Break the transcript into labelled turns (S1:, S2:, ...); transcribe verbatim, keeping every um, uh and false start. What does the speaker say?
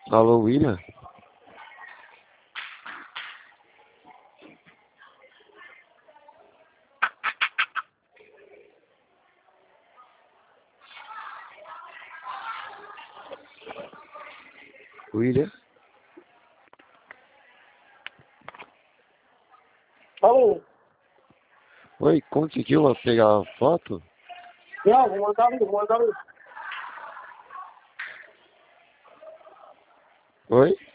S1: Alô, William? William?
S2: Alô?
S1: Oi, conseguiu pegar a foto?
S2: Não, vou mandar ali, vou mandar ali.
S1: Oi?